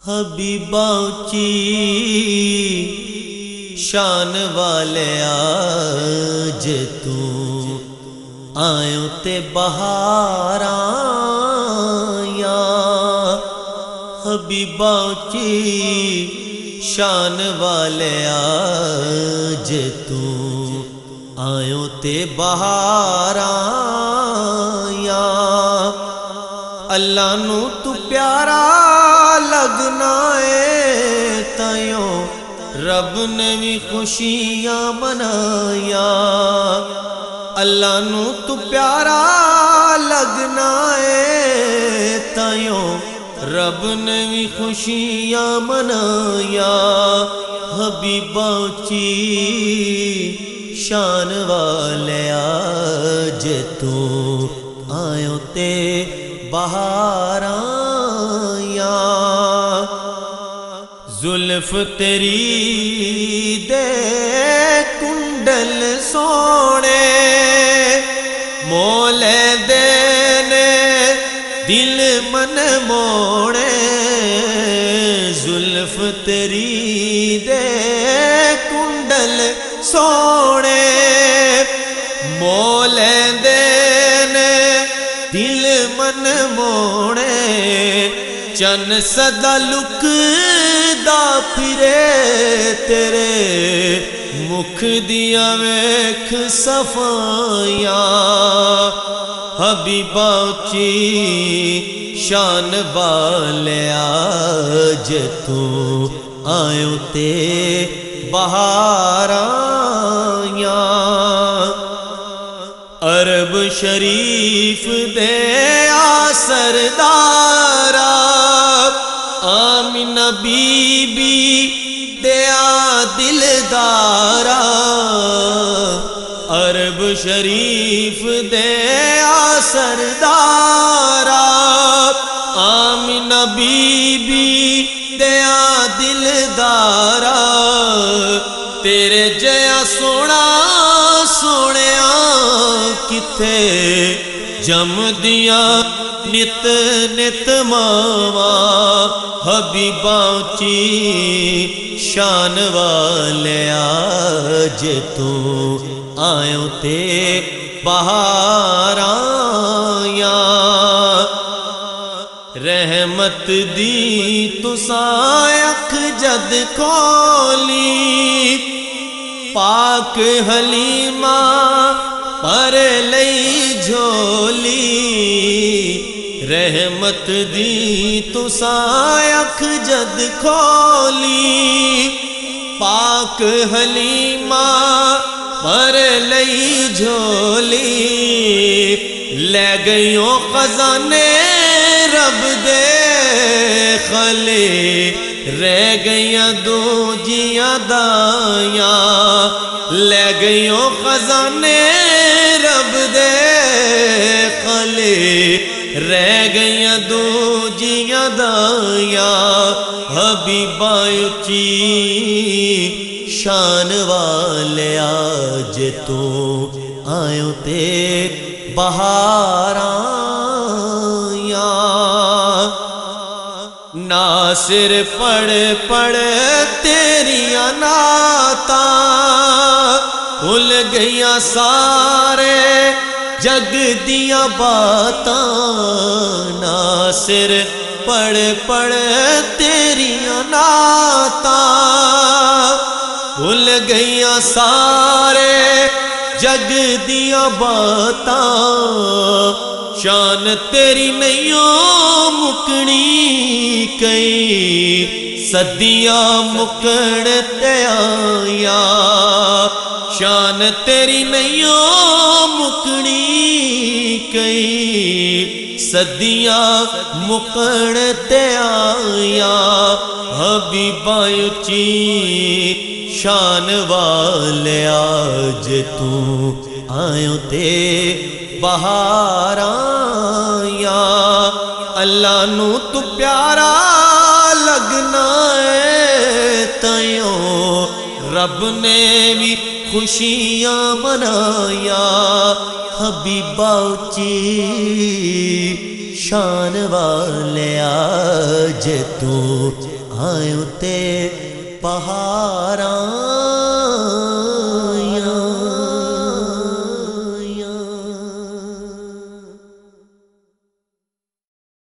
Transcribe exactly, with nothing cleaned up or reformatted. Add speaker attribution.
Speaker 1: حبیبا چی شان والے آج تو آیوں تے بہاراں یا حبیبا چی شان والے آج تو آیوں تے بہاراں یا اللہ نو تو پیارا لگنا ہے تائیوں رب نے بھی خوشیاں منایا اللہ نو تو پیارا لگنا ہے تائیوں رب نے بھی خوشیاں منایا حبیبا چی شان والے آج تو آیوں تے بہاراں یا زلف تیری دے کنڈل سونے مولے دینے دل من موڑے زلف تیری دے کنڈل سونے مولے دینے دل من موڑے چن صدا لک دا پھرے تیرے مکھ دیا ویکھ صفائیاں حبیبا چی شان والے آج تو آیوں تے بہاراں یا عرب شریف دے آ سردارا آمینہ بی بی دیا دلدارا عرب شریف دیا سردارا آمینہ بی بی دیا دلدارا تیرے جیا سونا سونیا کتے جم دیا نت نت ماوا حبیبا چی شان والے آج تو آیوں تے بہاراں یا رحمت دی تساں اکھ جد کھولی پاک حلیمہ پر لئی جھولی رحمت دی تساں اکھ جد کھولی پاک حلیمہ پر لئی جھولی لے گئیوں خزانے رب دے خلے رہ گئیاں دو جیاں دایاں لے گئیوں خزانے رب دے خلے رہ گئیاں دو جیاں دایاں حبیبا چی شان والے آج تو آیوں تے بہاراں یا ناصر پڑھ پڑھ تیریاں نعتاں بھول گئیاں سارے جگ دیاں باتاں ناصر پڑھ پڑھ تیریاں نعتاں بھول گئیاں سارے جگ دیاں باتاں شان تیری نہیں مکنی کئی صدیاں مکن تے آیا شان تیری نہیں مکنی کئی صدیاں مکن تے آیا حبیبا چی شان والے آج تو آیوں تے بہاراں یا اللہ نو تو پیارا لگنا ہے تائیوں رب نے بھی خوشیاں منایا حبیبا چی شان والے آج تو آئے تے پہاڑاں